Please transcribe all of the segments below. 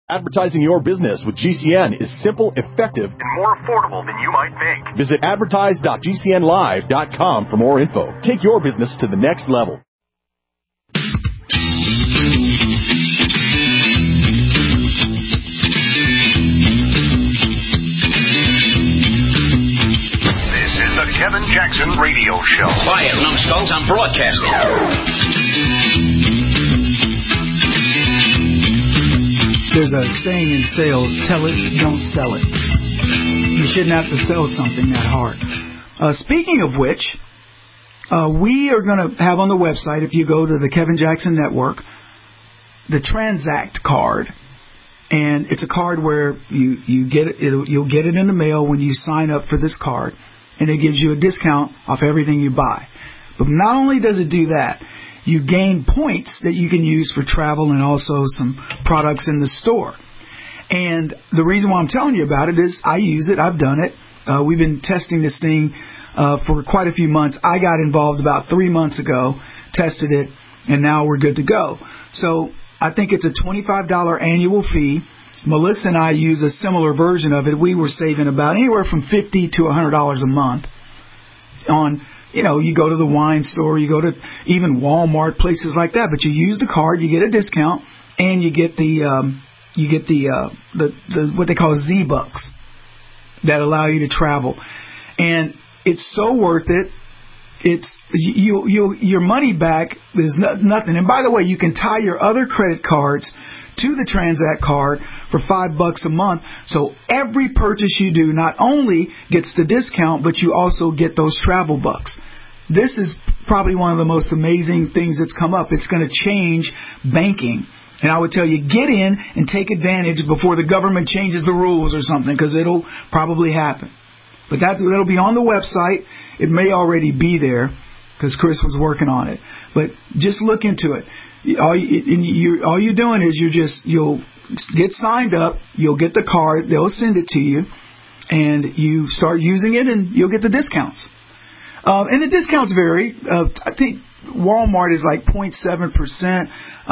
Advertising your business with GCN is simple, effective, and more affordable than you might think. Visit advertise.gcnlive.com for more info. Take your business to the next level. This is the Kevin Jackson Radio Show. Quiet, numbskulls, I'm broadcasting. There's a saying in sales, tell it, don't sell it. You shouldn't have to sell something that hard. Speaking of which, we are going to have on the website, if you go to the Kevin Jackson Network, the Transact card. And it's a card where you get it, you'll get it in the mail when you sign up for this card. And it gives you a discount off everything you buy. But not only does it do that, you gain points that you can use for travel and also some products in the store. And the reason why I'm telling you about it is I use it. I've done it. We've been testing this thing for quite a few months. I got involved about 3 months ago, tested it, and now we're good to go. So I think it's a $25 annual fee. Melissa and I use a similar version of it. We were saving about anywhere from $50 to $100 a month on, you know, you go to the wine store, you go to even Walmart, places like that. But you use the card, you get a discount, and you get the what they call Z-Bucks that allow you to travel. And it's so worth it. It's your money back is nothing. And by the way, you can tie your other credit cards to the Transact card for $5 a month. So every purchase you do not only gets the discount, but you also get those travel bucks. This is probably one of the most amazing things that's come up. It's going to change banking. And I would tell you, get in and take advantage before the government changes the rules or something, because it'll probably happen. But that'll be on the website. It may already be there because Chris was working on it. But just look into it. All you're doing is you'll get signed up. You'll get the card. They'll send it to you. And you start using it and you'll get the discounts. And the discounts vary. I think Walmart is like 0.7%.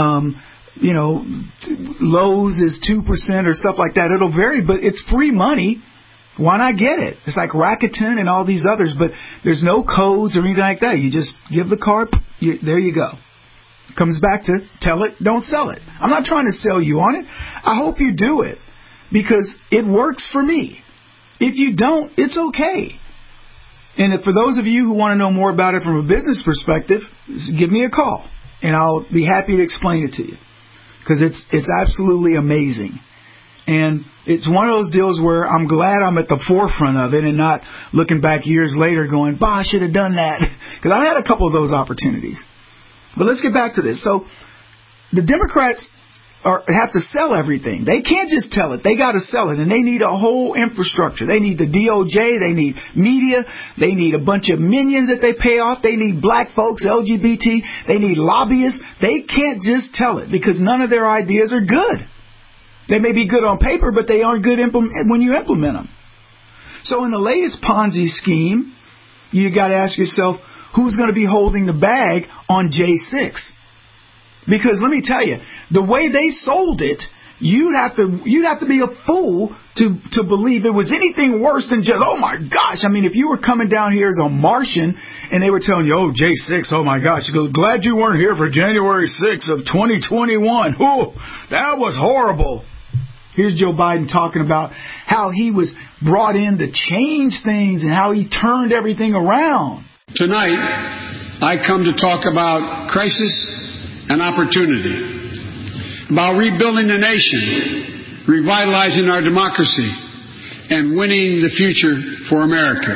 Lowe's is 2% or stuff like that. It'll vary, but it's free money. Why not get it? It's like Rakuten and all these others, but there's no codes or anything like that. You just give the card. There you go. Comes back to tell it, don't sell it. I'm not trying to sell you on it. I hope you do it because it works for me. If you don't, it's okay. And for those of you who want to know more about it from a business perspective, give me a call, and I'll be happy to explain it to you because it's absolutely amazing. And it's one of those deals where I'm glad I'm at the forefront of it and not looking back years later going, I should have done that. Because I had a couple of those opportunities. But let's get back to this. So the Democrats have to sell everything. They can't just tell it. They got to sell it. And they need a whole infrastructure. They need the DOJ. They need media. They need a bunch of minions that they pay off. They need black folks, LGBT. They need lobbyists. They can't just tell it because none of their ideas are good. They may be good on paper, but they aren't good when you implement them. So in the latest Ponzi scheme, you got to ask yourself, who's going to be holding the bag on J6? Because let me tell you, the way they sold it, you'd have to be a fool to believe it was anything worse than just, oh my gosh. I mean, if you were coming down here as a Martian and they were telling you, oh, J6, oh my gosh, you go, glad you weren't here for January 6th of 2021. Oh, that was horrible. Here's Joe Biden talking about how he was brought in to change things and how he turned everything around. Tonight, I come to talk about crisis and opportunity, about rebuilding the nation, revitalizing our democracy, and winning the future for America.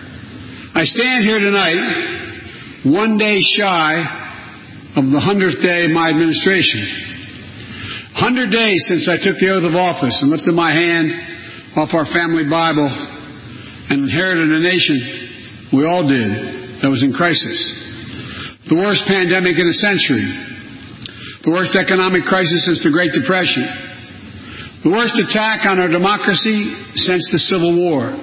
I stand here tonight, one day shy of the 100th day of my administration. 100 days since I took the oath of office and lifted my hand off our family Bible and inherited a nation we all did that was in crisis. The worst pandemic in a century. The worst economic crisis since the Great Depression. The worst attack on our democracy since the Civil War.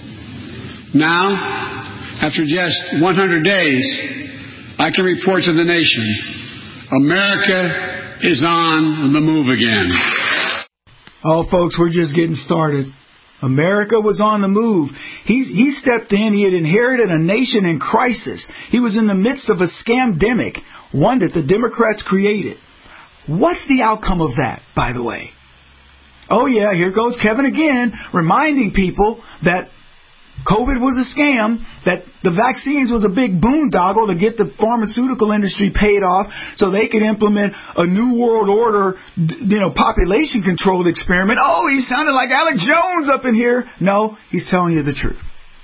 Now, after just 100 days, I can report to the nation, America is on the move again. Oh, folks, we're just getting started. America was on the move. He stepped in. He had inherited a nation in crisis. He was in the midst of a scamdemic, one that the Democrats created. What's the outcome of that, by the way? Oh, yeah, here goes Kevin again, reminding people that COVID was a scam, that the vaccines was a big boondoggle to get the pharmaceutical industry paid off so they could implement a New World Order, population controlled experiment. Oh, he sounded like Alex Jones up in here. No, he's telling you the truth.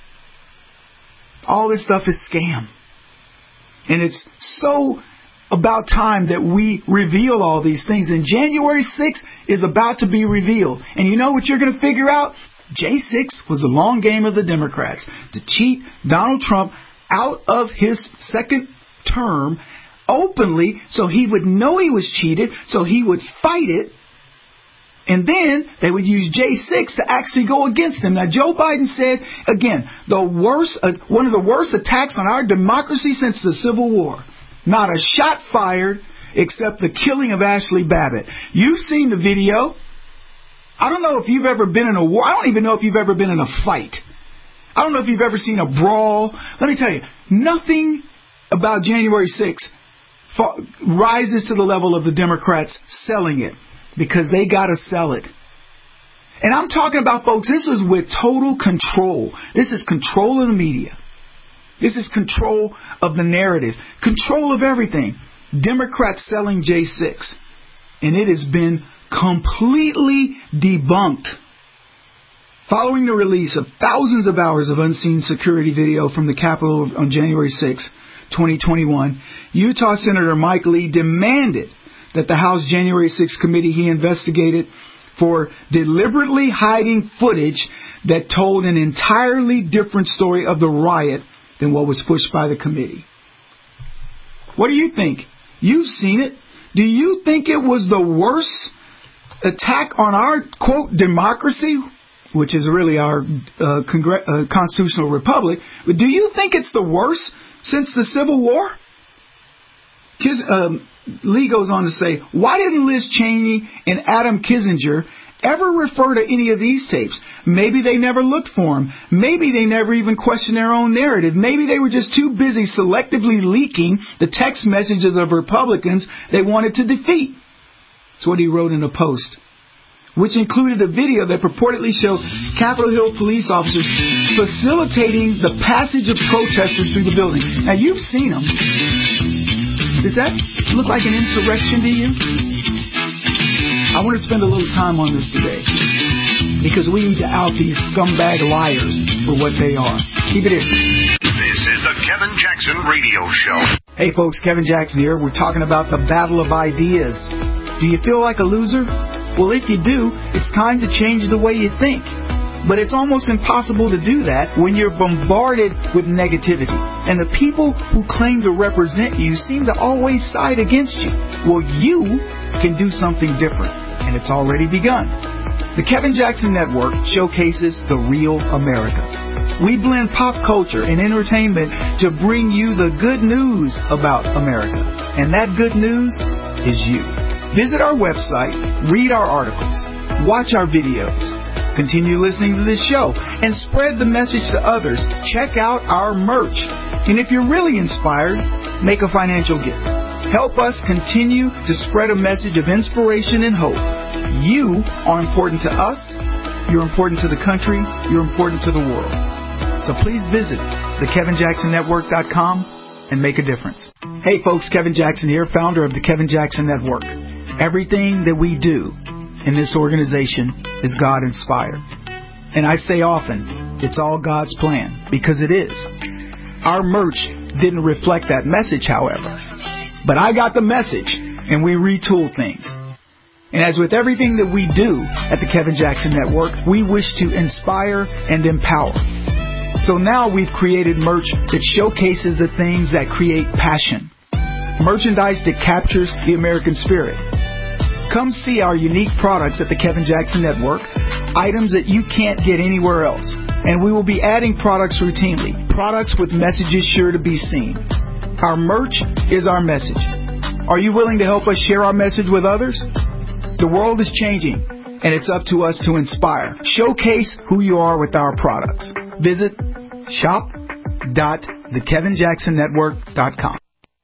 All this stuff is scam. And it's so about time that we reveal all these things. And January 6th is about to be revealed. And you know what you're going to figure out? J6 was the long game of the Democrats to cheat Donald Trump out of his second term openly so he would know he was cheated, so he would fight it, and then they would use J6 to actually go against him. Now, Joe Biden said, again, one of the worst attacks on our democracy since the Civil War. Not a shot fired except the killing of Ashley Babbitt. You've seen the video. I don't know if you've ever been in a war. I don't even know if you've ever been in a fight. I don't know if you've ever seen a brawl. Let me tell you, nothing about January 6th rises to the level of the Democrats selling it, because they got to sell it. And I'm talking about, folks, this is with total control. This is control of the media. This is control of the narrative, control of everything. Democrats selling J6. And it has been completely debunked. Following the release of thousands of hours of unseen security video from the Capitol on January 6, 2021, Utah Senator Mike Lee demanded that the House January 6 committee he investigated for deliberately hiding footage that told an entirely different story of the riot than what was pushed by the committee. What do you think? You've seen it. Do you think it was the worst attack on our, quote, democracy, which is really our constitutional republic? But do you think it's the worst since the Civil War? Lee goes on to say, why didn't Liz Cheney and Adam Kinzinger ever refer to any of these tapes? Maybe they never looked for them. Maybe they never even questioned their own narrative. Maybe they were just too busy selectively leaking the text messages of Republicans they wanted to defeat. That's what he wrote in a post, which included a video that purportedly showed Capitol Hill police officers facilitating the passage of protesters through the building. Now, you've seen them. Does that look like an insurrection to you? I want to spend a little time on this today, because we need to out these scumbag liars for what they are. Keep it here. This is the Kevin Jackson Radio Show. Hey folks, Kevin Jackson here. We're talking about the battle of ideas. Do you feel like a loser? Well, if you do, it's time to change the way you think. But it's almost impossible to do that when you're bombarded with negativity. And the people who claim to represent you seem to always side against you. Well, you can do something different, and it's already begun. The Kevin Jackson Network showcases the real America. We blend pop culture and entertainment to bring you the good news about America. And that good news is you. Visit our website, read our articles, watch our videos, continue listening to this show, and spread the message to others. Check out our merch. And if you're really inspired, make a financial gift. Help us continue to spread a message of inspiration and hope. You are important to us, you're important to the country, you're important to the world. So please visit thekevinjacksonnetwork.com and make a difference. Hey folks, Kevin Jackson here, founder of the Kevin Jackson Network. Everything that we do in this organization is God-inspired. And I say often, it's all God's plan, because it is. Our merch didn't reflect that message, however. But I got the message, and we retooled things. And as with everything that we do at the Kevin Jackson Network, we wish to inspire and empower. So now we've created merch that showcases the things that create passion. Merchandise that captures the American spirit. Come see our unique products at the Kevin Jackson Network, items that you can't get anywhere else. And we will be adding products routinely, products with messages sure to be seen. Our merch is our message. Are you willing to help us share our message with others? The world is changing, and it's up to us to inspire. Showcase who you are with our products. Visit shop.thekevinjacksonnetwork.com.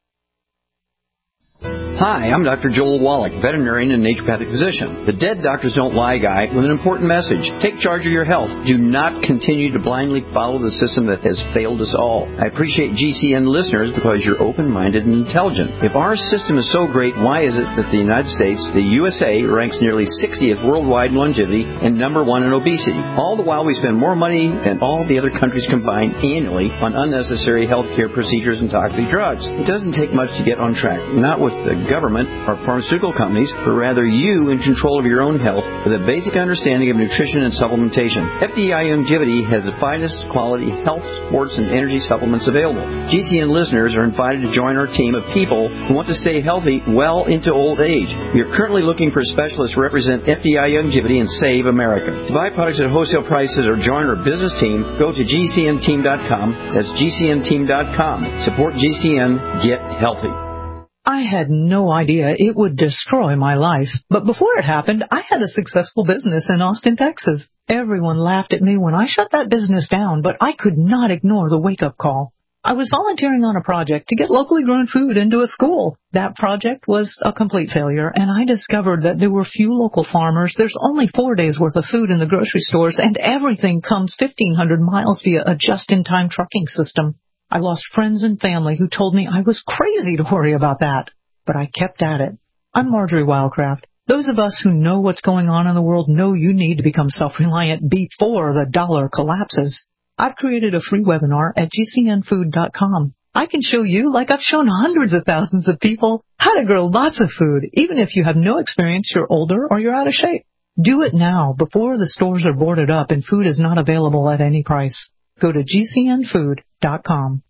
Hi, I'm Dr. Joel Wallach, veterinarian and naturopathic physician. The Dead Doctors Don't Lie guy with an important message. Take charge of your health. Do not continue to blindly follow the system that has failed us all. I appreciate GCN listeners because you're open-minded and intelligent. If our system is so great, why is it that the United States, the USA, ranks nearly 60th worldwide in longevity and number 1 in obesity? All the while we spend more money than all the other countries combined annually on unnecessary healthcare procedures and toxic drugs. It doesn't take much to get on track. Not with the government or pharmaceutical companies, but rather you in control of your own health with a basic understanding of nutrition and supplementation. FDI Longevity has the finest quality health, sports, and energy supplements available. GCN listeners are invited to join our team of people who want to stay healthy well into old age. We are currently looking for specialists to represent FDI Longevity and Save America. To buy products at wholesale prices or join our business team, go to GCNteam.com. That's GCNteam.com. Support GCN. Get healthy. I had no idea it would destroy my life. But before it happened, I had a successful business in Austin, Texas. Everyone laughed at me when I shut that business down, but I could not ignore the wake-up call. I was volunteering on a project to get locally grown food into a school. That project was a complete failure, and I discovered that there were few local farmers. There's only 4 days' worth of food in the grocery stores, and everything comes 1,500 miles via a just-in-time trucking system. I lost friends and family who told me I was crazy to worry about that. But I kept at it. I'm Marjorie Wildcraft. Those of us who know what's going on in the world know you need to become self-reliant before the dollar collapses. I've created a free webinar at GCNfood.com. I can show you, like I've shown hundreds of thousands of people, how to grow lots of food, even if you have no experience, you're older, or you're out of shape. Do it now, before the stores are boarded up and food is not available at any price. Go to GCNfood.com.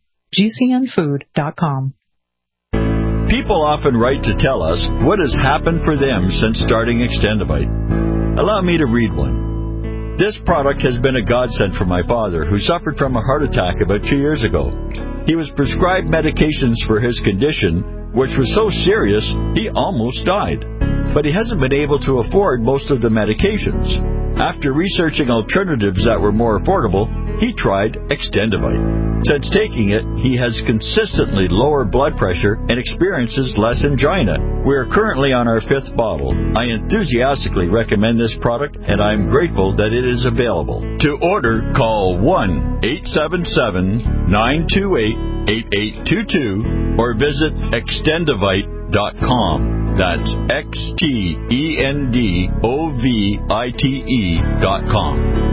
GCNfood.com. People often write to tell us what has happened for them since starting Extendivite. Allow me to read one. This product has been a godsend for my father, who suffered from a heart attack about 2 years ago. He was prescribed medications for his condition, which was so serious he almost died. But he hasn't been able to afford most of the medications. After researching alternatives that were more affordable, he tried Extendivite. Since taking it, he has consistently lower blood pressure and experiences less angina. We are currently on our 5th bottle. I enthusiastically recommend this product, and I am grateful that it is available. To order, call 1-877-928-8822 or visit Extendivite.com. That's XTENDOVITE.com.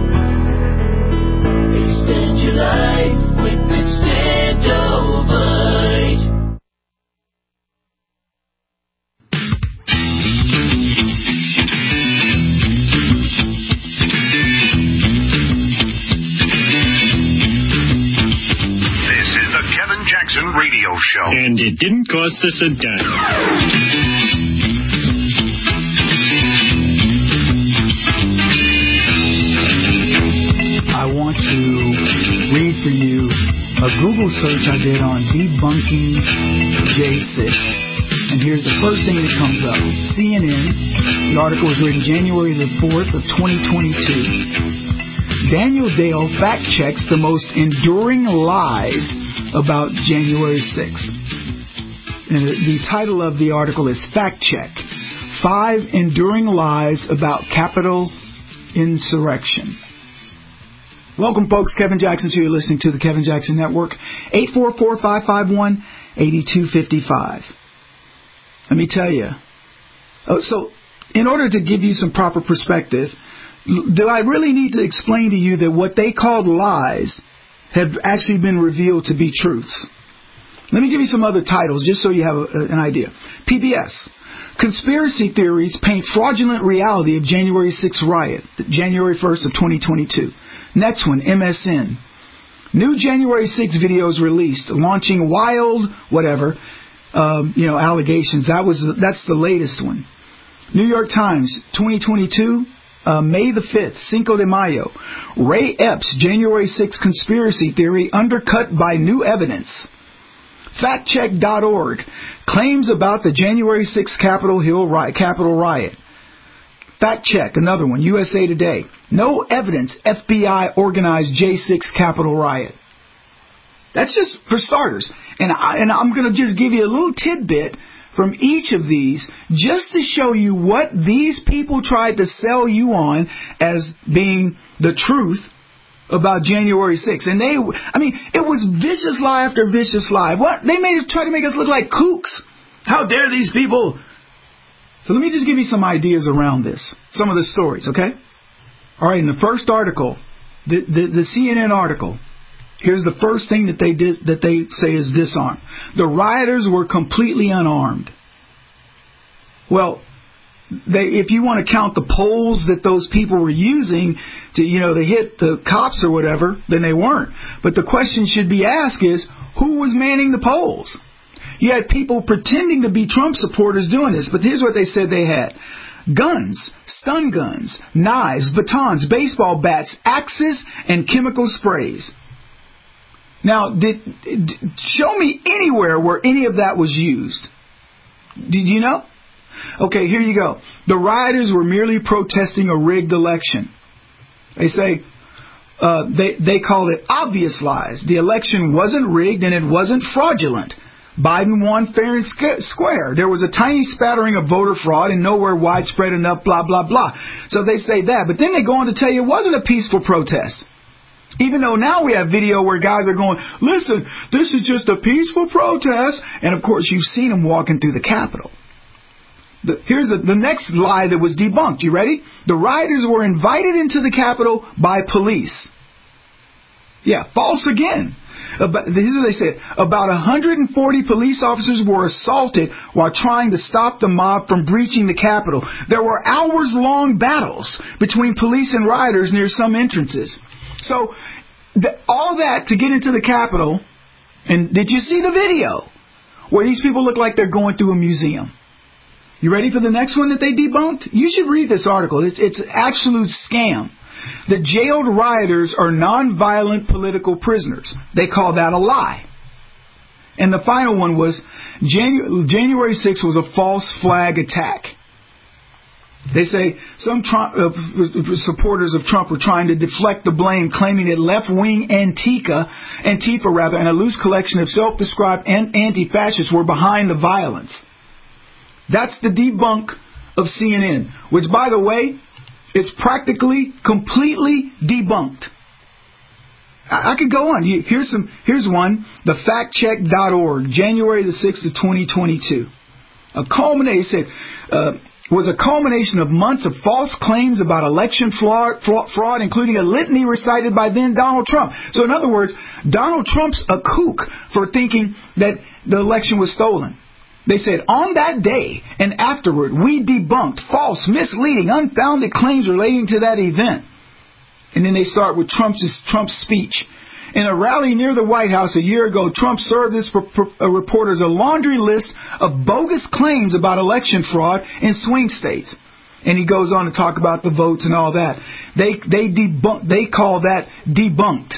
Extend your life with Extendovite. This is the Kevin Jackson Radio Show. And it didn't cost us a dime. I want to read for you a Google search I did on debunking J6. And here's the first thing that comes up. CNN. The article was written January the 4th of 2022. Daniel Dale fact-checks the most enduring lies about January 6th. And the title of the article is Fact Check. 5 Enduring Lies About Capitol Insurrection. Welcome, folks. Kevin Jackson here. You're listening to the Kevin Jackson Network. 844-551-8255. Let me tell you. So, in order to give you some proper perspective, do I really need to explain to you that what they called lies have actually been revealed to be truths? Let me give you some other titles just so you have an idea. PBS. Conspiracy theories paint fraudulent reality of January 6th riot, January 1st of 2022. Next one, MSN. New January 6th videos released, launching wild, allegations. That's the latest one. New York Times, 2022, May the 5th, Cinco de Mayo. Ray Epps' January 6th conspiracy theory undercut by new evidence. Factcheck.org. Claims about the January 6th Capitol riot. Fact check, another one, USA Today. No evidence FBI organized J6 Capitol riot. That's just for starters. And I'm going to just give you a little tidbit from each of these just to show you what these people tried to sell you on as being the truth about January 6th. And it was vicious lie after vicious lie. What? They try to make us look like kooks. How dare these people? So let me just give you some ideas around this. Some of the stories, okay? All right, in the first article, the CNN article, here's the first thing that they say is disarmed. The rioters were completely unarmed. Well, if you want to count the poles that those people were using to hit the cops or whatever, then they weren't. But the question should be asked is, who was manning the poles? You had people pretending to be Trump supporters doing this, but here's what they said they had. Guns, stun guns, knives, batons, baseball bats, axes, and chemical sprays. Now, show me anywhere where any of that was used. Did you know? Okay, here you go. The rioters were merely protesting a rigged election. They say, they call it obvious lies. The election wasn't rigged and it wasn't fraudulent. Biden won fair and square. There was a tiny spattering of voter fraud and nowhere widespread enough, blah, blah, blah. So they say that. But then they go on to tell you it wasn't a peaceful protest. Even though now we have video where guys are going, listen, this is just a peaceful protest. And, of course, you've seen them walking through the Capitol. Here's the next lie that was debunked. You ready? The rioters were invited into the Capitol by police. Yeah, false again. Here's what they said. About 140 police officers were assaulted while trying to stop the mob from breaching the Capitol. There were hours-long battles between police and rioters near some entrances. So, all that to get into the Capitol, and did you see the video where these people look like they're going through a museum? You ready for the next one that they debunked? You should read this article. It's an absolute scam. The jailed rioters are nonviolent political prisoners. They call that a lie. And the final one was January 6th was a false flag attack. They say some supporters of Trump were trying to deflect the blame, claiming that left-wing Antifa, and a loose collection of self-described anti-fascists were behind the violence. That's the debunk of CNN, which, by the way, is practically completely debunked. I could go on. Here's one, thefactcheck.org, January the 6th of 2022. Was a culmination of months of false claims about election fraud, including a litany recited by then Donald Trump. So in other words, Donald Trump's a kook for thinking that the election was stolen. They said, on that day and afterward, we debunked false, misleading, unfounded claims relating to that event. And then they start with Trump's speech. In a rally near the White House a year ago, Trump served his reporters a laundry list of bogus claims about election fraud in swing states. And he goes on to talk about the votes and all that. They call that debunked.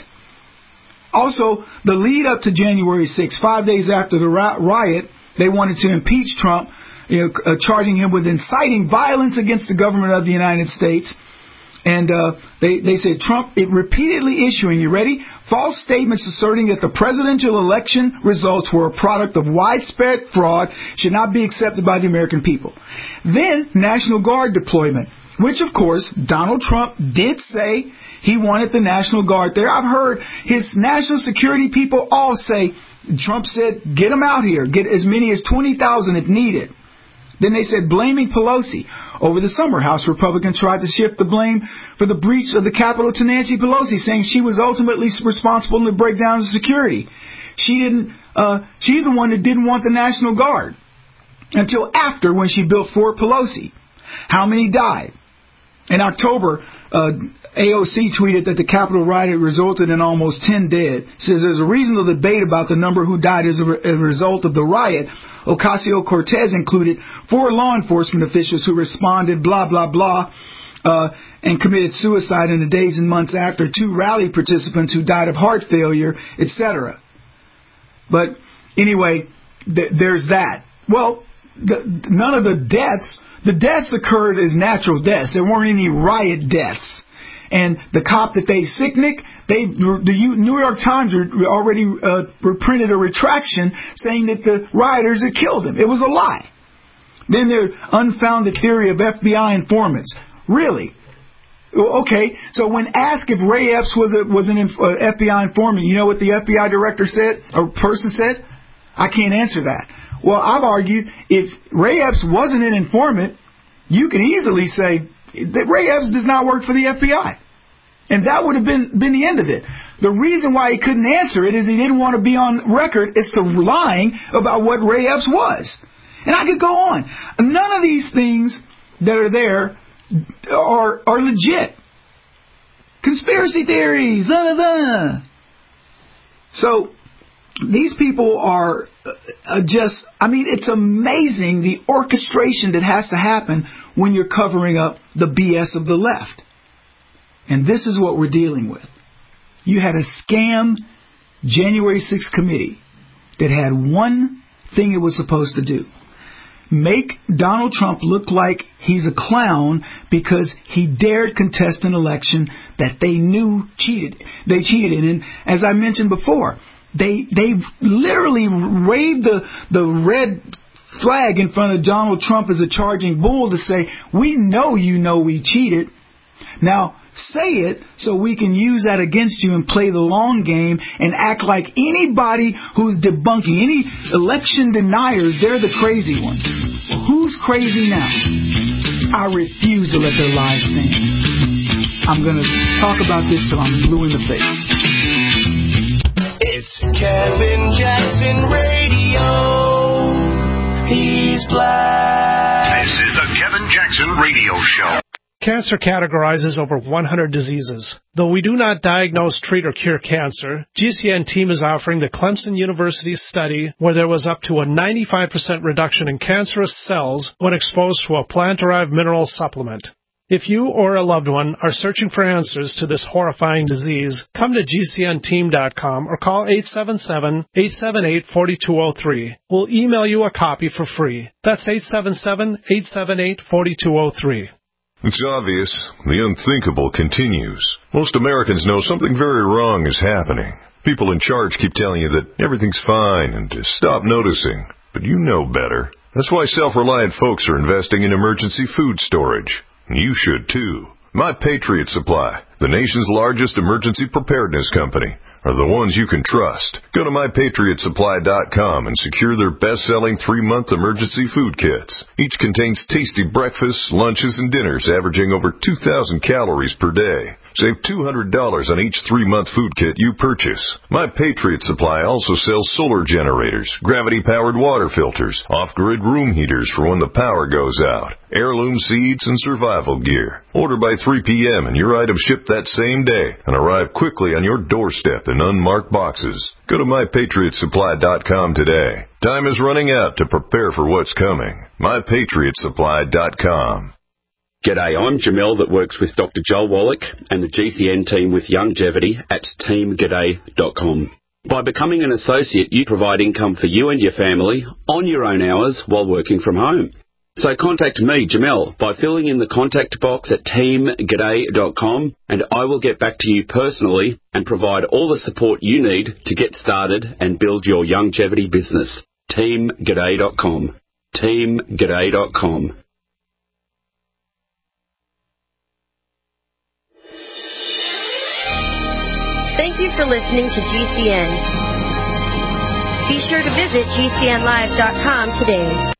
Also, the lead up to January 6th, 5 days after the riot, they wanted to impeach Trump, charging him with inciting violence against the government of the United States. And they said Trump repeatedly issuing, you ready, false statements asserting that the presidential election results were a product of widespread fraud, should not be accepted by the American people. Then National Guard deployment, which, of course, Donald Trump did say he wanted the National Guard there. I've heard his national security people all say, Trump said, get them out here, get as many as 20,000 if needed. Then they said blaming Pelosi. Over the summer, House Republicans tried to shift the blame for the breach of the Capitol to Nancy Pelosi, saying she was ultimately responsible in the breakdown of security. She's the one that didn't want the National Guard until after, when she built Fort Pelosi. How many died? In October, AOC tweeted that the Capitol riot resulted in almost 10 dead. Says there's a reasonable debate about the number who died as a result of the riot. Ocasio-Cortez included 4 law enforcement officials who responded, blah, blah, blah, and committed suicide in the days and months after, 2 rally participants who died of heart failure, etc. But anyway, there's that. Well, none of the deaths the deaths occurred as natural deaths. There weren't any riot deaths. And the cop that they sicknick, the New York Times already printed a retraction saying that the rioters had killed him. It was a lie. Then their unfounded theory of FBI informants. Really? Okay, so when asked if Ray Epps was an FBI informant, you know what the FBI director said, or person said? I can't answer that. Well, I've argued if Ray Epps wasn't an informant, you can easily say that Ray Epps does not work for the FBI. And that would have been the end of it. The reason why he couldn't answer it is he didn't want to be on record as to lying about what Ray Epps was. And I could go on. None of these things that are there are legit. Conspiracy theories. Blah, blah. So these people are just, I mean, it's amazing the orchestration that has to happen when you're covering up the BS of the left. And this is what we're dealing with. You had a scam January 6th committee that had one thing it was supposed to do. Make Donald Trump look like he's a clown because he dared contest an election that they knew cheated. They cheated. And as I mentioned before, they literally waved the red flag in front of Donald Trump as a charging bull to say, we know you know we cheated. Now, say it so we can use that against you and play the long game and act like anybody who's debunking, any election deniers, they're the crazy ones. Well, who's crazy now? I refuse to let their lies stand. I'm going to talk about this till I'm blue in the face. It's Kevin Jackson Radio. He's black. This is the Kevin Jackson Radio Show. Cancer categorizes over 100 diseases. Though we do not diagnose, treat, or cure cancer, GCN team is offering the Clemson University study where there was up to a 95% reduction in cancerous cells when exposed to a plant-derived mineral supplement. If you or a loved one are searching for answers to this horrifying disease, come to GCNteam.com or call 877-878-4203. We'll email you a copy for free. That's 877-878-4203. It's obvious. The unthinkable continues. Most Americans know something very wrong is happening. People in charge keep telling you that everything's fine and to stop noticing. But you know better. That's why self-reliant folks are investing in emergency food storage. You should too. My Patriot Supply, the nation's largest emergency preparedness company, are the ones you can trust. Go to MyPatriotSupply.com and secure their best-selling 3-month emergency food kits. Each contains tasty breakfasts, lunches, and dinners averaging over 2,000 calories per day. Save $200 on each 3-month food kit you purchase. My Patriot Supply also sells solar generators, gravity-powered water filters, off-grid room heaters for when the power goes out, heirloom seeds, and survival gear. Order by 3 p.m. and your items ship that same day and arrive quickly on your doorstep in unmarked boxes. Go to MyPatriotSupply.com today. Time is running out to prepare for what's coming. MyPatriotSupply.com. G'day, I'm Jamel that works with Dr. Joel Wallach and the GCN team with Longevity at teamg'day.com. By becoming an associate, you provide income for you and your family on your own hours while working from home. So contact me, Jamel, by filling in the contact box at teamg'day.com, and I will get back to you personally and provide all the support you need to get started and build your longevity business. teamg'day.com. teamg'day.com. Thank you for listening to GCN. Be sure to visit GCNlive.com today.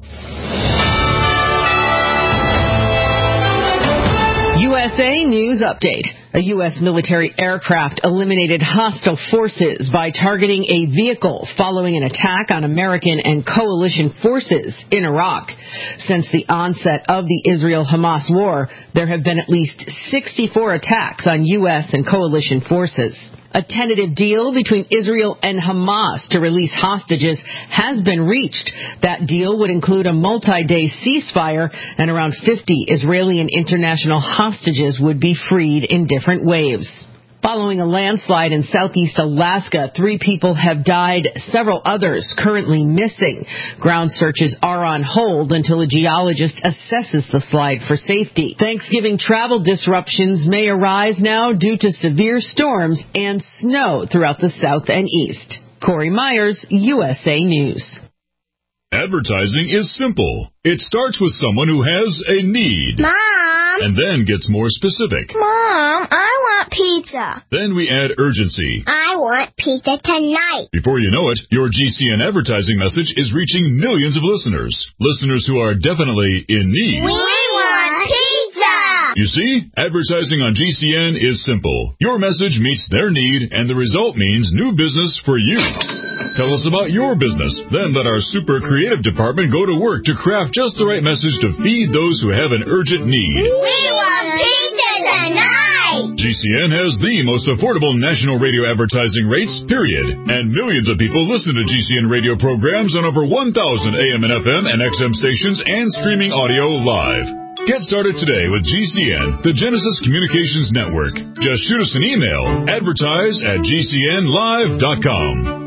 USA News Update. A U.S. military aircraft eliminated hostile forces by targeting a vehicle following an attack on American and coalition forces in Iraq. Since the onset of the Israel-Hamas war, there have been at least 64 attacks on U.S. and coalition forces. A tentative deal between Israel and Hamas to release hostages has been reached. That deal would include a multi-day ceasefire, and around 50 Israeli and international hostages would be freed in different waves. Following a landslide in southeast Alaska, 3 people have died, several others currently missing. Ground searches are on hold until a geologist assesses the slide for safety. Thanksgiving travel disruptions may arise now due to severe storms and snow throughout the south and east. Corey Myers, USA News. Advertising is simple. It starts with someone who has a need. Mom! And then gets more specific. Mom, I want pizza. Then we add urgency. I want pizza tonight. Before you know it, your GCN advertising message is reaching millions of listeners. Listeners who are definitely in need. We want pizza! You see, advertising on GCN is simple. Your message meets their need, and the result means new business for you. Tell us about your business. Then let our super creative department go to work to craft just the right message to feed those who have an urgent need. We want pizza tonight! GCN has the most affordable national radio advertising rates, period. And millions of people listen to GCN radio programs on over 1,000 AM and FM and XM stations and streaming audio live. Get started today with GCN, the Genesis Communications Network. Just shoot us an email, advertise@gcnlive.com.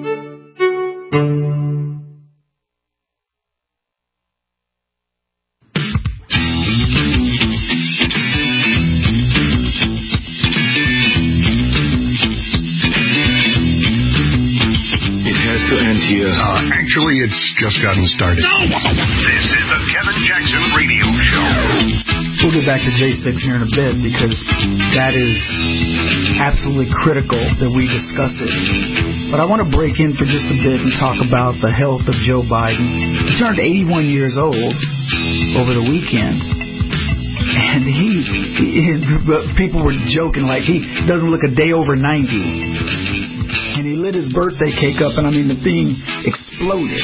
Actually, it's just gotten started. No! This is the Kevin Jackson Radio Show. We'll get back to J6 here in a bit because that is absolutely critical that we discuss it. But I want to break in for just a bit and talk about the health of Joe Biden. He turned 81 years old over the weekend. And people were joking like he doesn't look a day over 90. And he lit his birthday cake up, and I mean, the thing exploded.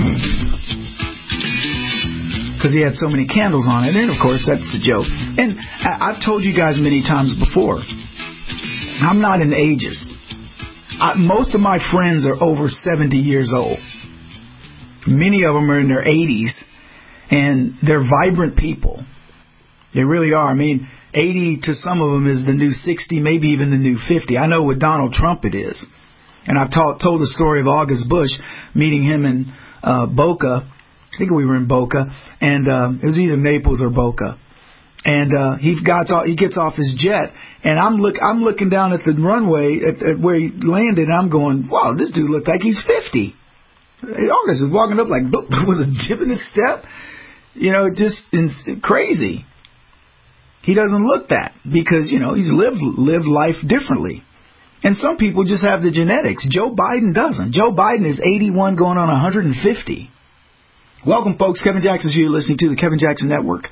Because he had so many candles on it. And, of course, that's the joke. And I've told you guys many times before, I'm not an ageist. Most of my friends are over 70 years old. Many of them are in their 80s, and they're vibrant people. They really are. I mean, 80 to some of them is the new 60, maybe even the new 50. I know with Donald Trump it is. And I've told the story of August Bush, meeting him in Boca. I think we were in Boca. And it was either Naples or Boca. And he gets off his jet. And I'm looking down at the runway at where he landed. And I'm going, wow, this dude looks like he's 50. August is walking up like with a dip in his step. You know, just crazy. He doesn't look that because, you know, he's lived life differently. And some people just have the genetics. Joe Biden doesn't. Joe Biden is 81 going on 150. Welcome, folks. Kevin Jackson's here. You're listening to the Kevin Jackson Network.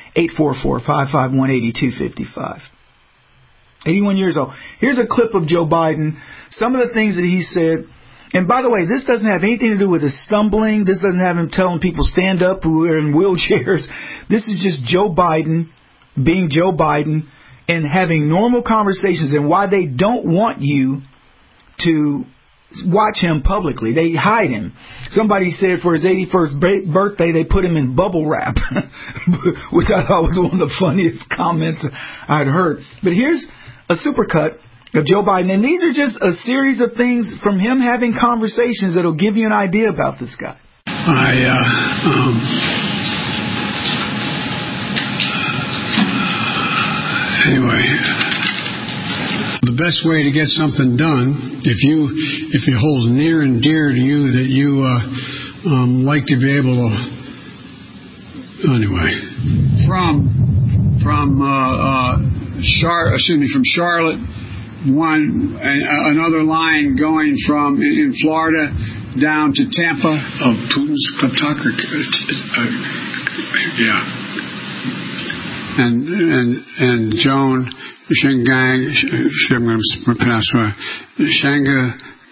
844-551-8255. 81 years old. Here's a clip of Joe Biden. Some of the things that he said. And by the way, this doesn't have anything to do with his stumbling. This doesn't have him telling people stand up who are in wheelchairs. This is just Joe Biden being Joe Biden and having normal conversations, and why they don't want you to watch him publicly. They hide him. Somebody said for his 81st birthday they put him in bubble wrap, which I thought was one of the funniest comments I'd heard. But here's a supercut of Joe Biden, and these are just a series of things from him having conversations that'll give you an idea about this guy. Anyway, the best way to get something done, if it holds near and dear to you that you like to be able to, anyway, from Charlotte, another line going from in Florida down to Tampa. Oh, Putin's kleptocracy. Yeah. And Joan Shengang, I'm going to pronounce right, Shanga,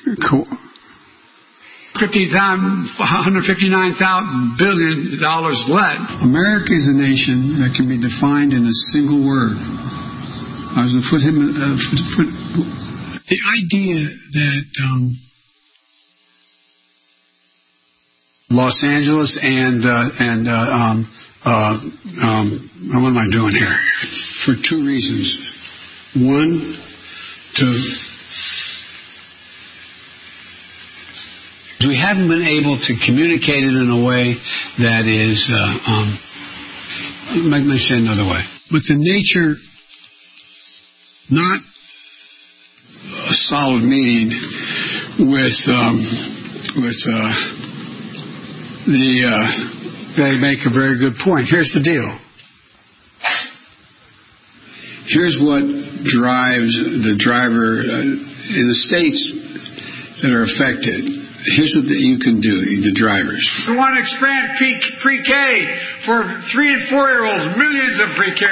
$159 billion left. America is a nation that can be defined in a single word. I was going to put him. The idea that Los Angeles and what am I doing here? For two reasons. One, We haven't been able to communicate it in a way that is, let me say it another way. With the nature, not a solid meeting they make a very good point. Here's the deal. Here's what drives the driver in the states that are affected. Here's what you can do, the drivers. We want to expand pre-K for 3 and 4-year-olds. Millions of pre-K.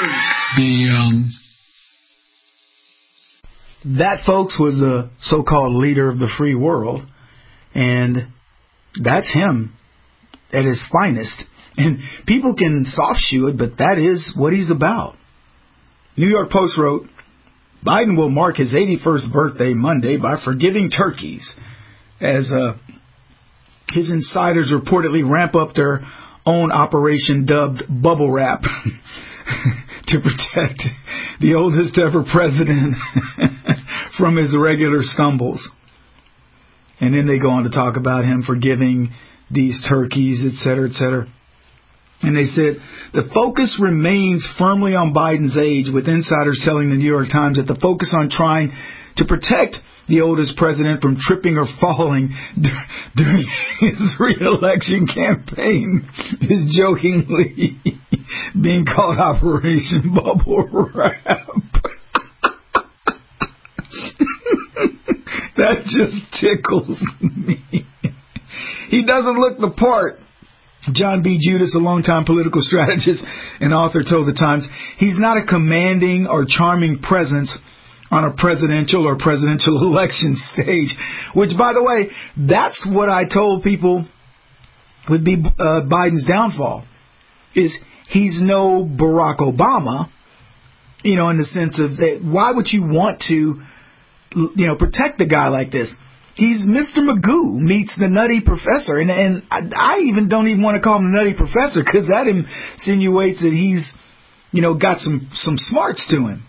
That, folks, was the so-called leader of the free world. And that's him at his finest. And people can soft-shoe it, but that is what he's about. New York Post wrote, Biden will mark his 81st birthday Monday by forgiving turkeys, as his insiders reportedly ramp up their own operation dubbed Bubble Wrap to protect the oldest ever president from his regular stumbles. And then they go on to talk about him forgiving these turkeys, etc., etc. And they said, the focus remains firmly on Biden's age, with insiders telling the New York Times that the focus on trying to protect the oldest president from tripping or falling during his re-election campaign is jokingly being called Operation Bubble Wrap. That just tickles me. He doesn't look the part. John B. Judas, a longtime political strategist and author, told the Times, he's not a commanding or charming presence on a presidential or presidential election stage. Which, by the way, that's what I told people would be Biden's downfall, is he's no Barack Obama, in the sense of that. Why would you want to, protect a guy like this? He's Mr. Magoo meets the Nutty Professor. And I don't even want to call him the Nutty Professor, because that insinuates that he's, got some smarts to him.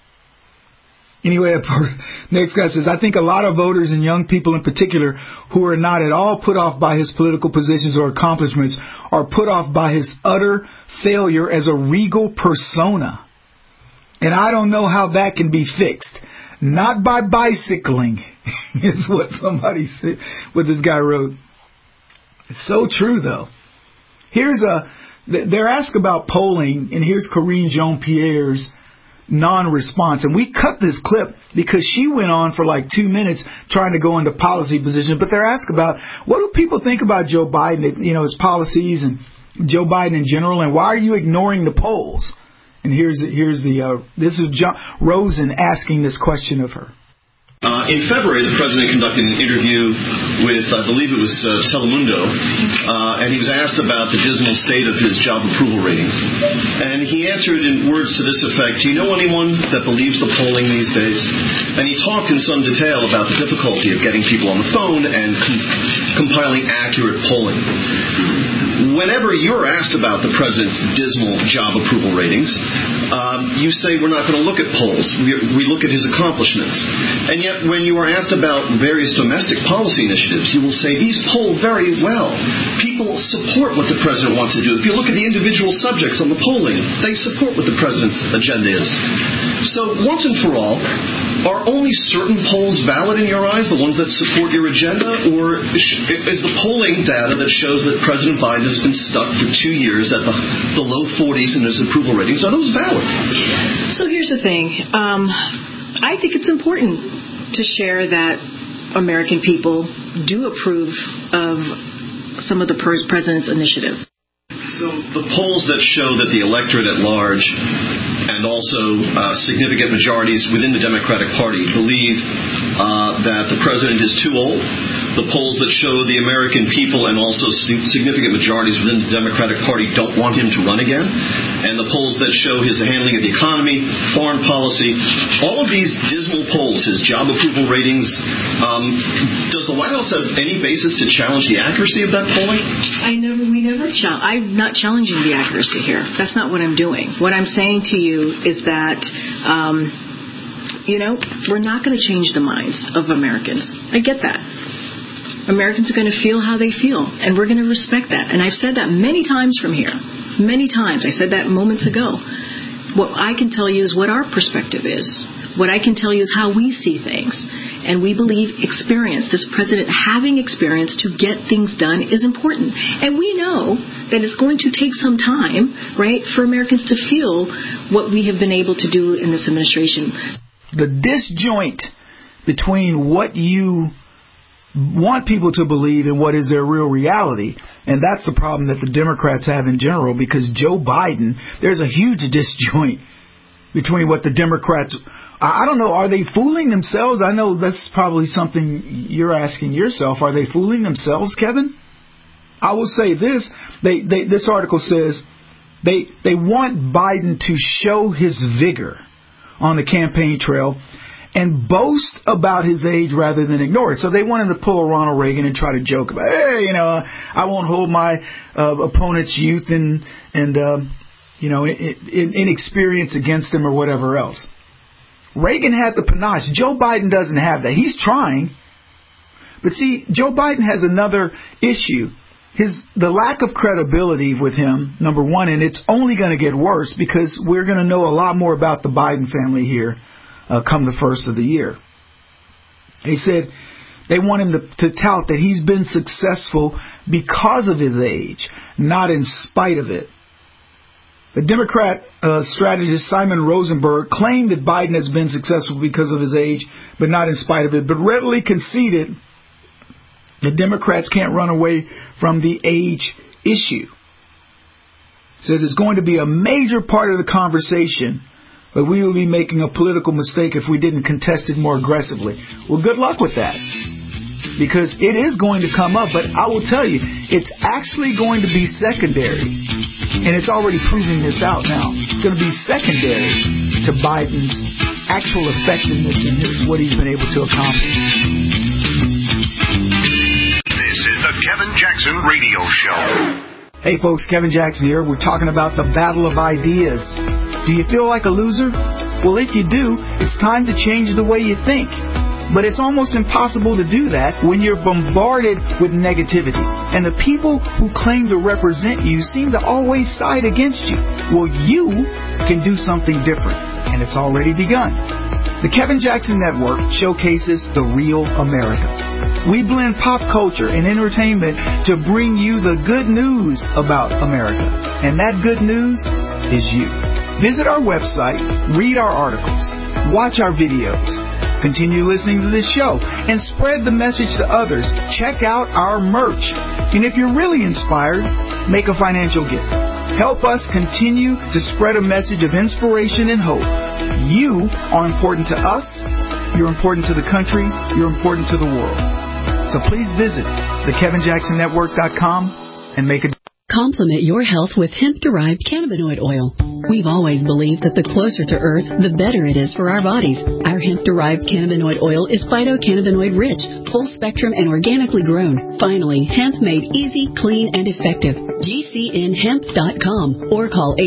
Anyway, next guy says, I think a lot of voters and young people in particular who are not at all put off by his political positions or accomplishments are put off by his utter failure as a regal persona. And I don't know how that can be fixed. Not by bicycling, is what somebody said, what this guy wrote. It's so true, though. They're asked about polling, and here's Karine Jean-Pierre's non-response. And we cut this clip because she went on for like 2 minutes trying to go into policy positions. But they're asked about, what do people think about Joe Biden, his policies and Joe Biden in general, and why are you ignoring the polls? And this is John Rosen asking this question of her. In February, the president conducted an interview with, I believe it was Telemundo, and he was asked about the dismal state of his job approval ratings. And he answered in words to this effect, do you know anyone that believes the polling these days? And he talked in some detail about the difficulty of getting people on the phone and compiling accurate polling. Whenever you're asked about the president's dismal job approval ratings, you say we're not going to look at polls. We look at his accomplishments. And yet when you are asked about various domestic policy initiatives, you will say these poll very well. People support what the president wants to do. If you look at the individual subjects on the polling, they support what the president's agenda is. So once and for all, are only certain polls valid in your eyes, the ones that support your agenda? Or is the polling data that shows that President Biden has been stuck for 2 years at the low 40s in his approval ratings, are those valid? So here's the thing. I think it's important to share that American people do approve of some of the president's initiative. So the polls that show that the electorate at large and also significant majorities within the Democratic Party believe that the president is too old. The polls that show the American people and also significant majorities within the Democratic Party don't want him to run again. And the polls that show his handling of the economy, foreign policy, all of these dismal polls, his job approval ratings, does the White House have any basis to challenge the accuracy of that polling? I'm not challenging the accuracy here. That's not what I'm doing. What I'm saying to you is that we're not going to change the minds of Americans. I get that. Americans are going to feel how they feel, and we're going to respect that. And I've said that many times from here. Many times. I said that moments ago. What I can tell you is what our perspective is. What I can tell you is how we see things. And we believe experience, this president having experience to get things done is important. And we know that it's going to take some time, right, for Americans to feel what we have been able to do in this administration. The disjoint between what you want people to believe and what is their real reality. And that's the problem that the Democrats have in general, because Joe Biden, there's a huge disjoint between what the Democrats, I don't know, are they fooling themselves? I know that's probably something you're asking yourself. Are they fooling themselves, Kevin? I will say this. This article says they want Biden to show his vigor on the campaign trail and boast about his age rather than ignore it. So they want him to pull a Ronald Reagan and try to joke about, hey, I won't hold my opponent's youth and inexperience against them or whatever else. Reagan had the panache. Joe Biden doesn't have that. He's trying. But see, Joe Biden has another issue. The lack of credibility with him, number one, and it's only going to get worse because we're going to know a lot more about the Biden family here come the first of the year. He said they want him to tout that he's been successful because of his age, not in spite of it. The Democrat strategist Simon Rosenberg claimed that Biden has been successful because of his age, but not in spite of it, but readily conceded that Democrats can't run away from the age issue. Says it's going to be a major part of the conversation, but we will be making a political mistake if we didn't contest it more aggressively. Well, good luck with that, because it is going to come up, but I will tell you, it's actually going to be secondary, and it's already proving this out now. It's going to be secondary to Biden's actual effectiveness in what he's been able to accomplish. This is the Kevin Jackson Radio Show. Hey folks, Kevin Jackson here. We're talking about the battle of ideas. Do you feel like a loser? Well, if you do, it's time to change the way you think. But it's almost impossible to do that when you're bombarded with negativity. And the people who claim to represent you seem to always side against you. Well, you can do something different, and it's already begun. The Kevin Jackson Network showcases the real America. We blend pop culture and entertainment to bring you the good news about America. And that good news is you. Visit our website, read our articles, watch our videos, continue listening to this show, and spread the message to others. Check out our merch. And if you're really inspired, make a financial gift. Help us continue to spread a message of inspiration and hope. You are important to us, you're important to the country, you're important to the world. So please visit thekevinjacksonnetwork.com and make a Complement your health with hemp-derived cannabinoid oil. We've always believed that the closer to Earth, the better it is for our bodies. Our hemp-derived cannabinoid oil is phytocannabinoid-rich, full-spectrum, and organically grown. Finally, hemp made easy, clean, and effective. GCNhemp.com or call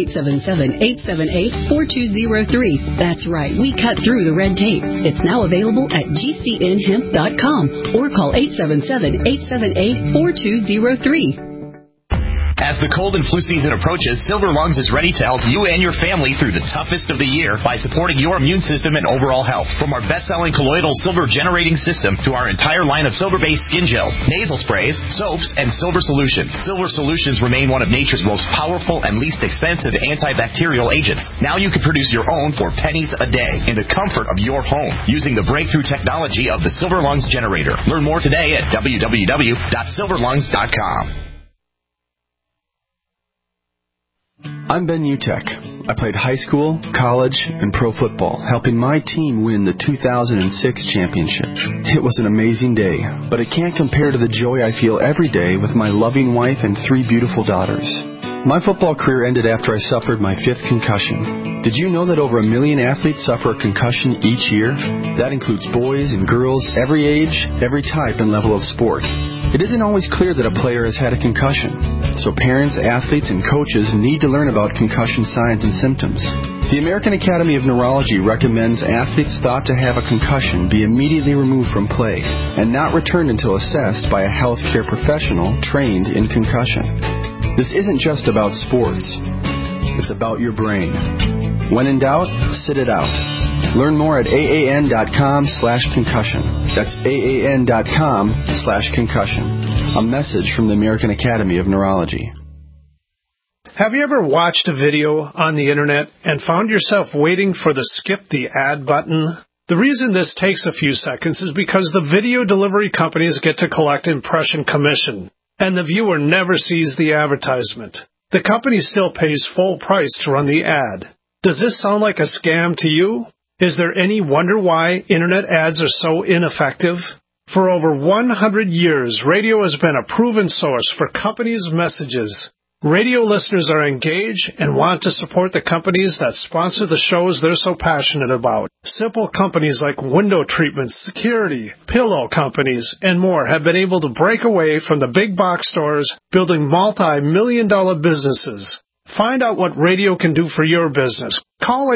877-878-4203. That's right, we cut through the red tape. It's now available at GCNhemp.com or call 877-878-4203. As the cold and flu season approaches, Silver Lungs is ready to help you and your family through the toughest of the year by supporting your immune system and overall health. From our best-selling colloidal silver generating system to our entire line of silver-based skin gels, nasal sprays, soaps, and silver solutions. Silver solutions remain one of nature's most powerful and least expensive antibacterial agents. Now you can produce your own for pennies a day in the comfort of your home using the breakthrough technology of the Silver Lungs generator. Learn more today at www.silverlungs.com. I'm Ben Utek. I played high school, college, and pro football, helping my team win the 2006 championship. It was an amazing day, but it can't compare to the joy I feel every day with my loving wife and 3 beautiful daughters. My football career ended after I suffered my 5th concussion. Did you know that over 1 million athletes suffer a concussion each year? That includes boys and girls, every age, every type and level of sport. It isn't always clear that a player has had a concussion, so parents, athletes, and coaches need to learn about concussion signs and symptoms. The American Academy of Neurology recommends athletes thought to have a concussion be immediately removed from play and not returned until assessed by a healthcare professional trained in concussion. This isn't just about sports. It's about your brain. When in doubt, sit it out. Learn more at AAN.com/concussion. That's AAN.com/concussion. A message from the American Academy of Neurology. Have you ever watched a video on the internet and found yourself waiting for the skip the ad button? The reason this takes a few seconds is because the video delivery companies get to collect impression commission, and the viewer never sees the advertisement. The company still pays full price to run the ad. Does this sound like a scam to you? Is there any wonder why internet ads are so ineffective? For over 100 years, radio has been a proven source for companies' messages. Radio listeners are engaged and want to support the companies that sponsor the shows they're so passionate about. Simple companies like window treatments, security, pillow companies, and more have been able to break away from the big box stores, building multi-million-dollar businesses. Find out what radio can do for your business. Call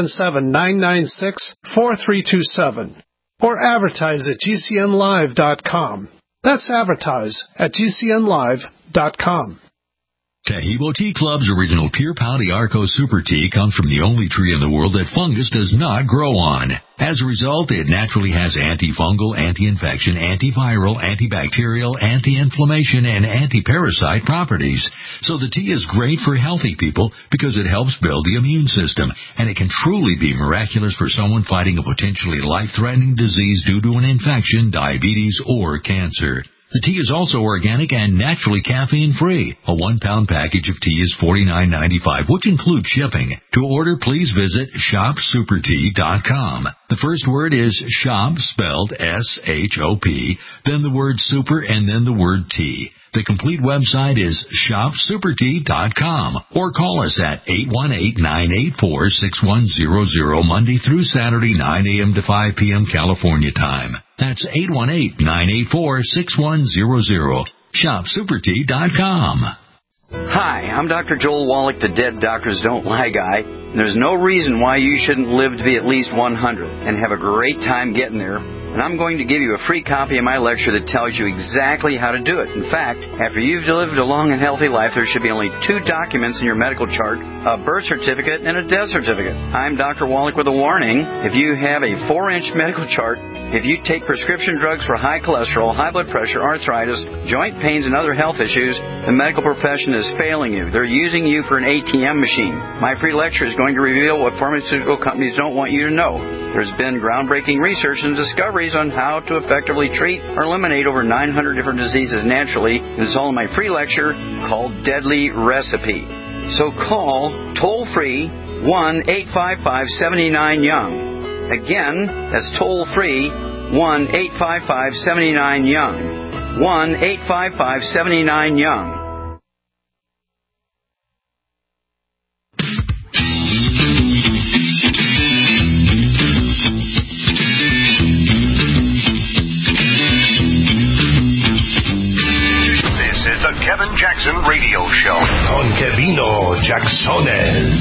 877-996-4327 or advertise at GCNlive.com. That's advertise at GCNlive.com. Taheebo Tea Club's original Pure Pouty Arco Super Tea comes from the only tree in the world that fungus does not grow on. As a result, it naturally has antifungal, anti-infection, antiviral, antibacterial, anti-inflammation, and anti-parasite properties. So the tea is great for healthy people because it helps build the immune system, and it can truly be miraculous for someone fighting a potentially life-threatening disease due to an infection, diabetes, or cancer. The tea is also organic and naturally caffeine-free. A 1-pound package of tea is $49.95, which includes shipping. To order, please visit shopsupertea.com. The first word is shop, spelled S-H-O-P, then the word super, and then the word tea. The complete website is shopsupertea.com or call us at 818-984-6100 Monday through Saturday, 9 a.m. to 5 p.m. California time. That's 818-984-6100. Shopsupertea.com. Hi, I'm Dr. Joel Wallach, the Dead Doctors Don't Lie guy. There's no reason why you shouldn't live to be at least 100 and have a great time getting there. And I'm going to give you a free copy of my lecture that tells you exactly how to do it. In fact, after you've lived a long and healthy life, there should be only 2 documents in your medical chart, a birth certificate and a death certificate. I'm Dr. Wallach with a warning. If you have a 4-inch medical chart, if you take prescription drugs for high cholesterol, high blood pressure, arthritis, joint pains, and other health issues, the medical profession is failing you. They're using you for an ATM machine. My free lecture is going to reveal what pharmaceutical companies don't want you to know. There's been groundbreaking research and discoveries on how to effectively treat or eliminate over 900 different diseases naturally. And it's all in my free lecture called Deadly Recipe. So call toll-free 1-855-79-YOUNG. Again, that's toll-free 1-855-79-YOUNG. 1-855-79-YOUNG. The Kevin Jackson Radio Show. Con Kevino Jacksones.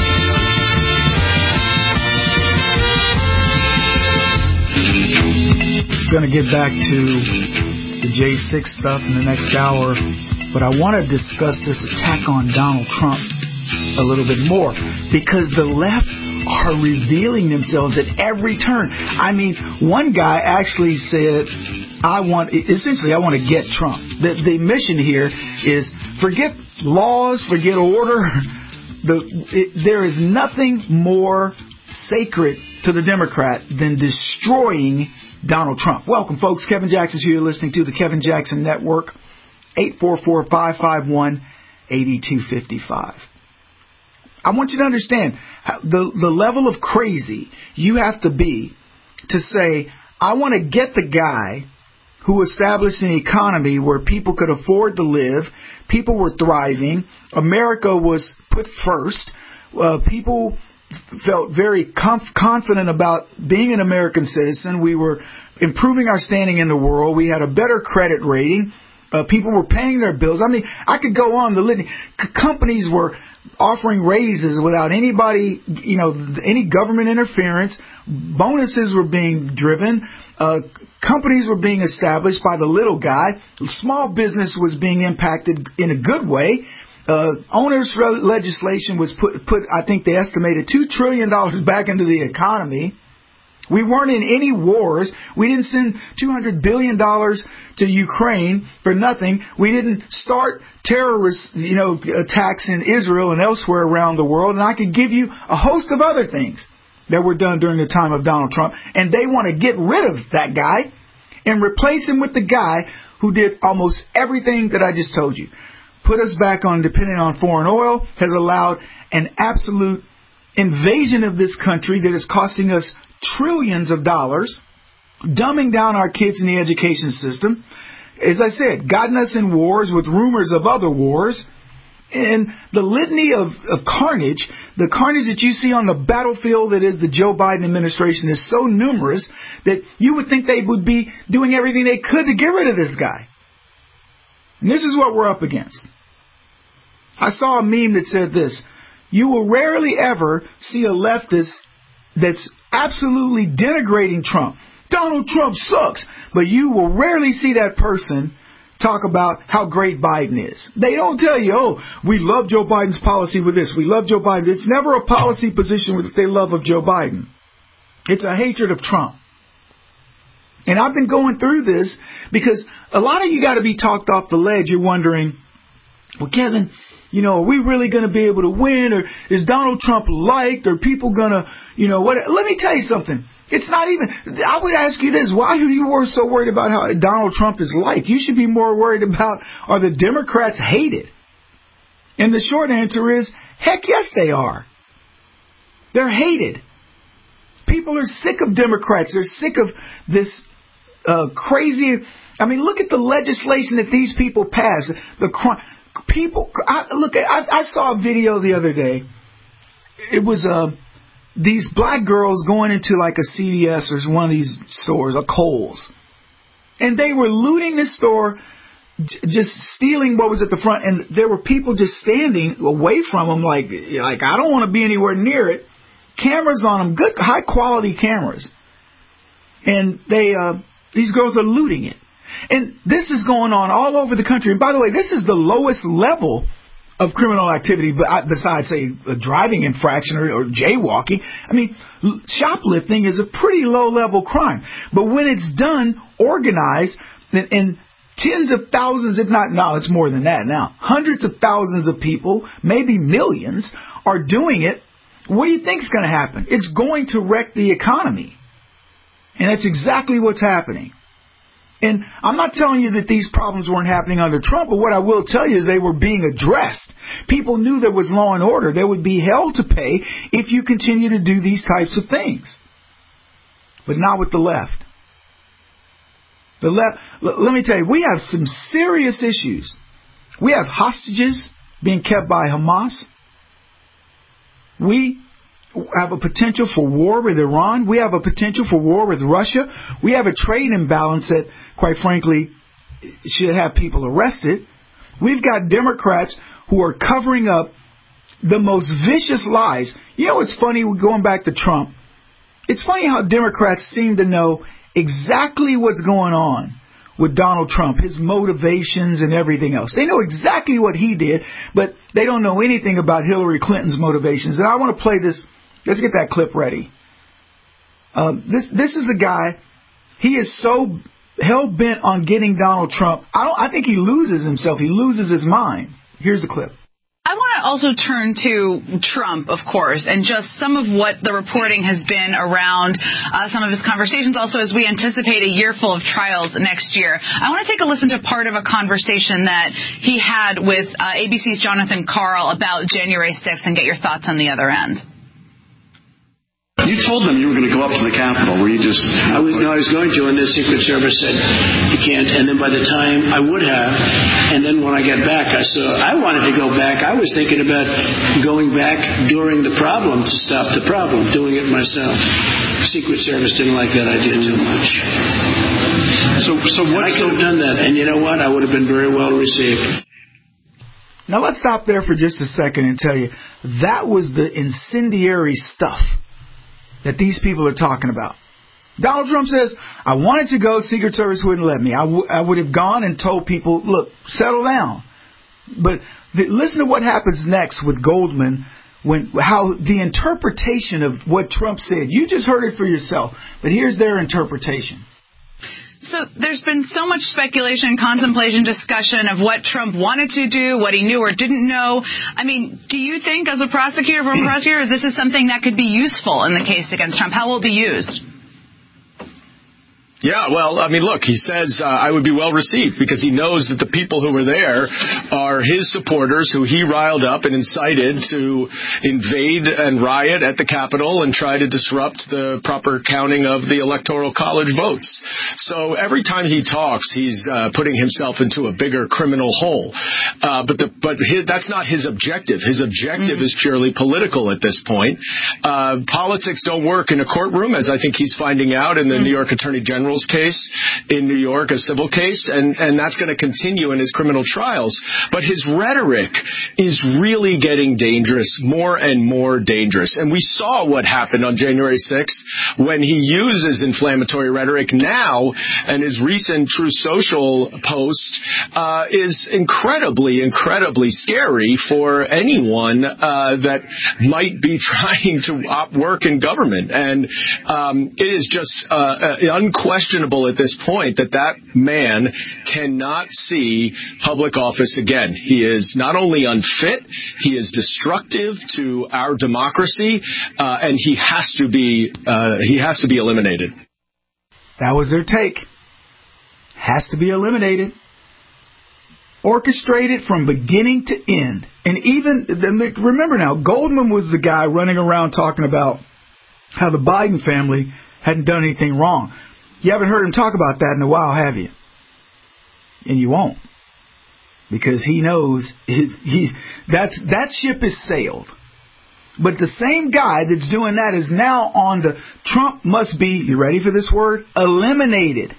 Going to get back to the J6 stuff in the next hour, but I want to discuss this attack on Donald Trump a little bit more because the left are revealing themselves at every turn. I mean, one guy actually said, I want to get Trump. The mission here is forget laws, forget order. There is nothing more sacred to the Democrat than destroying Donald Trump. Welcome, folks. Kevin Jackson's here. You're listening to the Kevin Jackson Network. 844-551-8255. I want you to understand the level of crazy you have to be to say, I want to get the guy who established an economy where people could afford to live, people were thriving, America was put first, people felt very confident about being an American citizen, we were improving our standing in the world, we had a better credit rating, People were paying their bills. I mean, I could go on the litany. Companies were offering raises without anybody, any government interference. Bonuses were being driven. Companies were being established by the little guy. Small business was being impacted in a good way. Owners' legislation was put, I think they estimated $2 trillion back into the economy. We weren't in any wars. We didn't send $200 billion to Ukraine for nothing. We didn't start terrorist, attacks in Israel and elsewhere around the world. And I could give you a host of other things that were done during the time of Donald Trump. And they want to get rid of that guy and replace him with the guy who did almost everything that I just told you. Put us back on depending on foreign oil, has allowed an absolute invasion of this country that is costing us trillions of dollars, dumbing down our kids in the education system. As I said, gotten us in wars with rumors of other wars. And the litany of carnage, the carnage that you see on the battlefield that is the Joe Biden administration is so numerous that you would think they would be doing everything they could to get rid of this guy. And this is what we're up against. I saw a meme that said this: you will rarely ever see a leftist that's absolutely denigrating Trump. Donald Trump sucks. But you will rarely see that person talk about how great Biden is. They don't tell you, oh, we love Joe Biden's policy with this. We love Joe Biden. It's never a policy position that they love of Joe Biden. It's a hatred of Trump. And I've been going through this because a lot of you got to be talked off the ledge. You're wondering, well, Kevin, are we really going to be able to win? Or is Donald Trump liked? Are people going to, what? Let me tell you something. It's not even, I would ask you this, why are you so worried about how Donald Trump is liked? You should be more worried about, are the Democrats hated? And the short answer is, heck yes they are. They're hated. People are sick of Democrats. They're sick of this crazy, look at the legislation that these people pass. I saw a video the other day. It was these black girls going into like a CVS or one of these stores, a Kohl's. And they were looting this store, just stealing what was at the front. And there were people just standing away from them like I don't want to be anywhere near it. Cameras on them, good, high quality cameras. And these girls are looting it. And this is going on all over the country. And by the way, this is the lowest level of criminal activity besides, say, a driving infraction or jaywalking. Shoplifting is a pretty low-level crime. But when it's done, organized, and tens of thousands, if not, no, it's more than that now, hundreds of thousands of people, maybe millions, are doing it, what do you think is going to happen? It's going to wreck the economy. And that's exactly what's happening. And I'm not telling you that these problems weren't happening under Trump, but what I will tell you is they were being addressed. People knew there was law and order. There would be hell to pay if you continue to do these types of things. But not with the left. The left, let me tell you, we have some serious issues. We have hostages being kept by Hamas. We have a potential for war with Iran. We have a potential for war with Russia. We have a trade imbalance that, quite frankly, should have people arrested. We've got Democrats who are covering up the most vicious lies. It's funny, going back to Trump, it's funny how Democrats seem to know exactly what's going on with Donald Trump, his motivations and everything else. They know exactly what he did, but they don't know anything about Hillary Clinton's motivations. And I want to play this. Let's get that clip ready. This is a guy, he is so hell-bent on getting Donald Trump. I think he loses himself. He loses his mind. Here's the clip. I want to also turn to Trump, of course, and just some of what the reporting has been around some of his conversations, also as we anticipate a year full of trials next year. I want to take a listen to part of a conversation that he had with ABC's Jonathan Karl about January 6th and get your thoughts on the other end. You told them you were going to go up to the Capitol. Were you just... I was going to, and the Secret Service said, you can't. And then by the time I would have, and then when I got back, I wanted to go back. I was thinking about going back during the problem to stop the problem, doing it myself. Secret Service didn't like that idea too much. I could have done that, and you know what? I would have been very well received. Now let's stop there for just a second and tell you that was the incendiary stuff that these people are talking about. Donald Trump says, I wanted to go, Secret Service wouldn't let me. I would have gone and told people, look, settle down. But listen to what happens next with Goldman, how the interpretation of what Trump said. You just heard it for yourself, but here's their interpretation. So there's been so much speculation, contemplation, discussion of what Trump wanted to do, what he knew or didn't know. I mean, do you think as a prosecutor, this is something that could be useful in the case against Trump? How will it be used? Yeah, well, I mean, look, he says I would be well received because he knows that the people who were there are his supporters who he riled up and incited to invade and riot at the Capitol and try to disrupt the proper counting of the Electoral College votes. So every time he talks, he's putting himself into a bigger criminal hole. But that's not his objective. His objective is purely political at this point. Politics don't work in a courtroom, as I think he's finding out in the New York Attorney General's case in New York, a civil case, and that's going to continue in his criminal trials. But his rhetoric is really getting dangerous, more and more dangerous. And we saw what happened on January 6th when he uses inflammatory rhetoric now, and his recent Truth Social post is incredibly, incredibly scary for anyone that might be trying to work in government. And it is just unquestionable at this point that man cannot see public office again. He is not only unfit, he is destructive to our democracy, and he has to be eliminated. That was their take. Has to be eliminated. Orchestrated from beginning to end. And even, remember now, Goldman was the guy running around talking about how the Biden family hadn't done anything wrong. You haven't heard him talk about that in a while, have you? And you won't. Because he knows that ship is sailed. But the same guy that's doing that is now on the Trump must be, you ready for this word? Eliminated.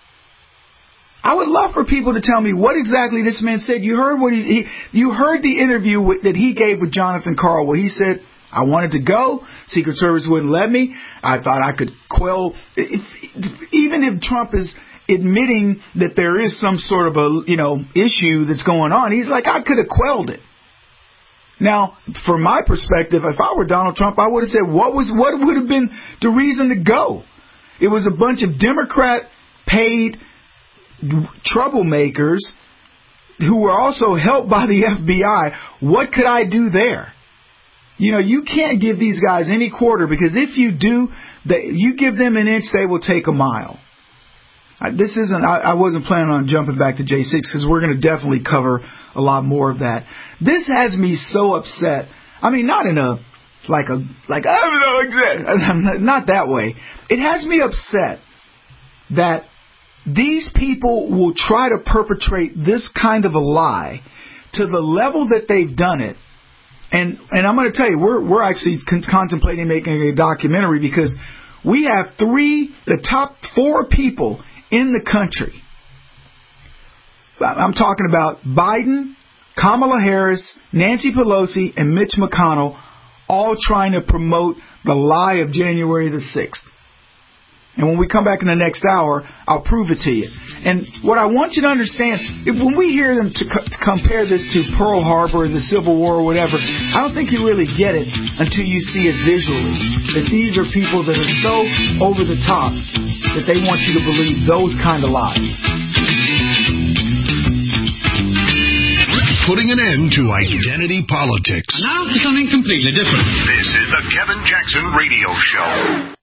I would love for people to tell me what exactly this man said. You heard what you heard the interview that he gave with Jonathan Karl, where he said, I wanted to go. Secret Service wouldn't let me. I thought I could quell. Even if Trump is admitting that there is some sort of a issue that's going on, he's like, I could have quelled it. Now, from my perspective, if I were Donald Trump, I would have said, what would have been the reason to go? It was a bunch of Democrat-paid troublemakers who were also helped by the FBI. What could I do there? You can't give these guys any quarter, because if you do, you give them an inch, they will take a mile. I wasn't planning on jumping back to J6 because we're going to definitely cover a lot more of that. This has me so upset. I mean, not in a not that way. It has me upset that these people will try to perpetrate this kind of a lie to the level that they've done it. And I'm going to tell you, we're actually contemplating making a documentary, because we have the top 4 people in the country. I'm talking about Biden, Kamala Harris, Nancy Pelosi, and Mitch McConnell, all trying to promote the lie of January the 6th. And when we come back in the next hour, I'll prove it to you. And what I want you to understand, when we hear them to compare this to Pearl Harbor and the Civil War or whatever, I don't think you really get it until you see it visually. That these are people that are so over the top that they want you to believe those kind of lies. Putting an end to identity politics. Now for something completely different. This is the Kevin Jackson Radio Show.